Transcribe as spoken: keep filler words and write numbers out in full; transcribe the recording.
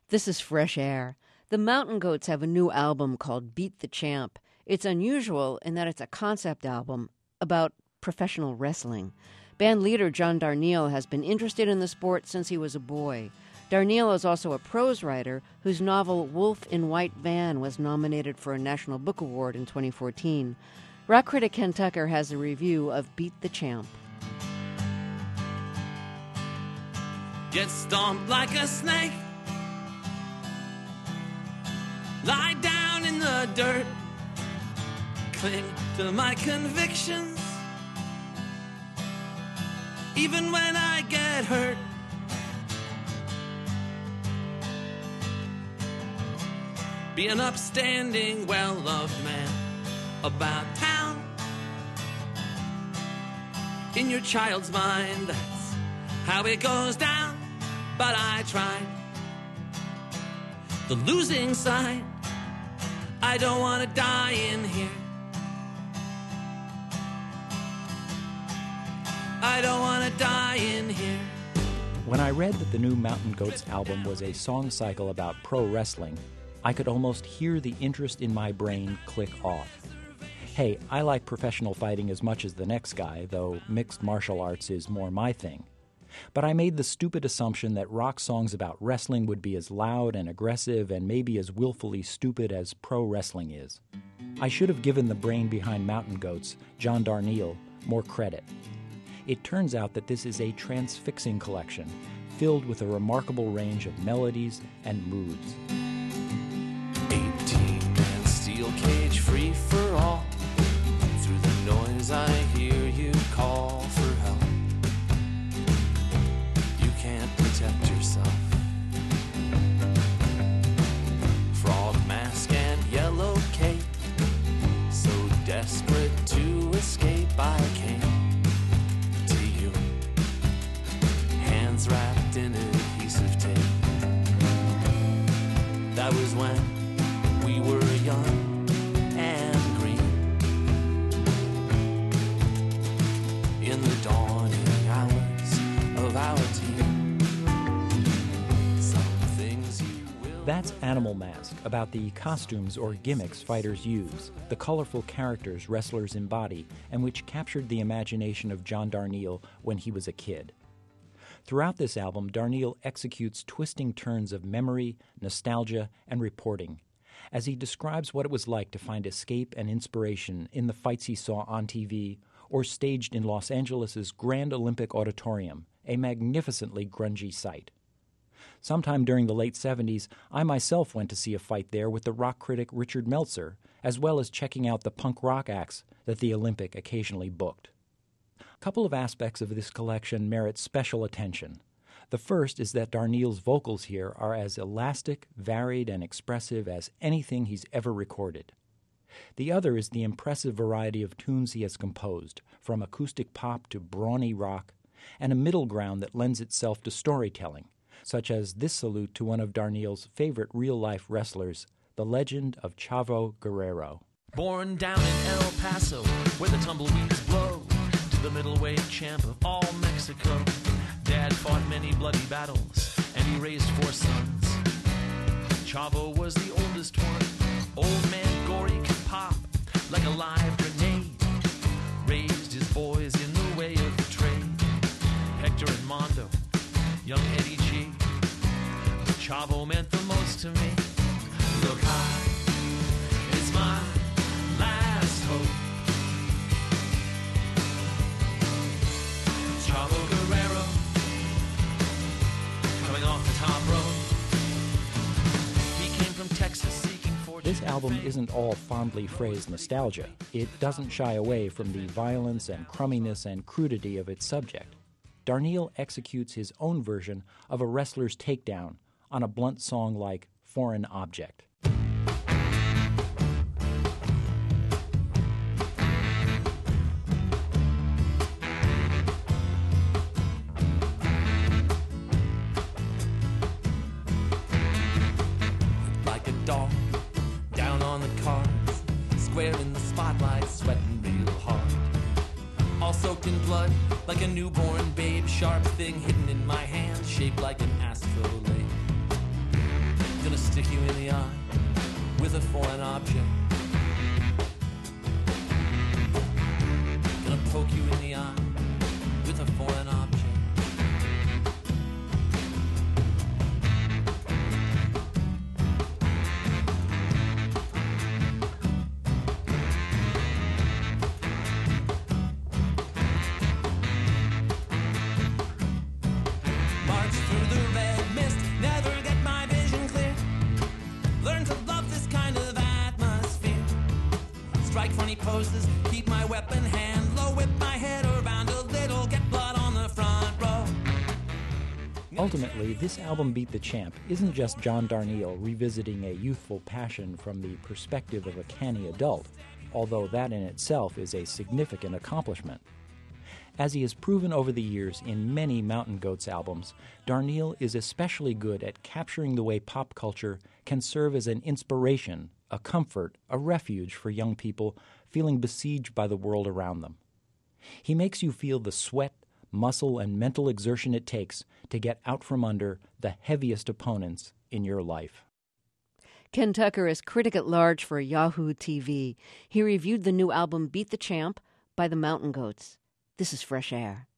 This is Fresh Air. The Mountain Goats have a new album called Beat the Champ. It's unusual in that it's a concept album about professional wrestling. Band leader John Darnielle has been interested in the sport since he was a boy. Darnielle is also a prose writer whose novel Wolf in White Van was nominated for a National Book Award in twenty fourteen. Rock critic Ken Tucker has a review of Beat the Champ. Get stomped like a snake, lie down in the dirt, cling to my convictions, even when I get hurt. Be an upstanding, well-loved man about town. In your child's mind, that's how it goes down. But I tried the losing side. I don't want to die in here. I don't want to die in here. When I read that the new Mountain Goats album was a song cycle about pro wrestling, I could almost hear the interest in my brain click off. Hey, I like professional fighting as much as the next guy, though mixed martial arts is more my thing. But I made the stupid assumption that rock songs about wrestling would be as loud and aggressive and maybe as willfully stupid as pro wrestling is. I should have given the brain behind Mountain Goats, John Darnielle, more credit. It turns out that this is a transfixing collection, filled with a remarkable range of melodies and moods. eighteen-man steel cage free for all. Through the noise I hear you call for help. You can't protect yourself. Frog mask and yellow cape, so desperate to escape I came to you. Hands wrapped in adhesive tape. That was when we were young and green. In the dawning hours of our team. Some things you will. That's Animal Mask, about the costumes or gimmicks fighters use, the colorful characters wrestlers embody, and which captured the imagination of John Darnielle when he was a kid. Throughout this album, Darnielle executes twisting turns of memory, nostalgia, and reporting, as he describes what it was like to find escape and inspiration in the fights he saw on T V or staged in Los Angeles' Grand Olympic Auditorium, a magnificently grungy sight. Sometime during the late seventies, I myself went to see a fight there with the rock critic Richard Meltzer, as well as checking out the punk rock acts that the Olympic occasionally booked. A couple of aspects of this collection merit special attention. The first is that Darnielle's vocals here are as elastic, varied, and expressive as anything he's ever recorded. The other is the impressive variety of tunes he has composed, from acoustic pop to brawny rock, and a middle ground that lends itself to storytelling, such as this salute to one of Darnielle's favorite real-life wrestlers, the legend of Chavo Guerrero. Born down in El Paso, where the tumbleweeds blow, to the middleweight champ of all Mexico. Dad fought many bloody battles, and he raised four sons. Chavo was the oldest one. Old man Gory could pop like a live grenade. Raised his boys in the way of the trade. Hector and Mondo, young Eddie G. But Chavo meant the most to me. Look high, it's my last hope. Chavo Guerrero, coming off the top rope. He came from Texas seeking fortune. This album isn't all fondly phrased nostalgia. It doesn't shy away from the violence and crumminess and crudity of its subject. Darnielle executes his own version of a wrestler's takedown on a blunt song like Foreign Object. Like a dog down on the cards, square in the spotlight, sweating real hard. All soaked in blood, like a newborn babe. Sharp thing hidden in my hand, shaped like an astrolabe. stick you in the eye with a foreign object. Gonna poke you in the eye with a foreign object. Funny poses, keep my weapon hand low, whip my head around a little, get blood on the front row. Ultimately, this album, Beat the Champ, isn't just John Darnielle revisiting a youthful passion from the perspective of a canny adult, although that in itself is a significant accomplishment. As he has proven over the years in many Mountain Goats albums, Darnielle is especially good at capturing the way pop culture can serve as an inspiration, a comfort, a refuge for young people feeling besieged by the world around them. He makes you feel the sweat, muscle, and mental exertion it takes to get out from under the heaviest opponents in your life. Ken Tucker is critic at large for Yahoo T V. He reviewed the new album Beat the Champ by the Mountain Goats. This is Fresh Air.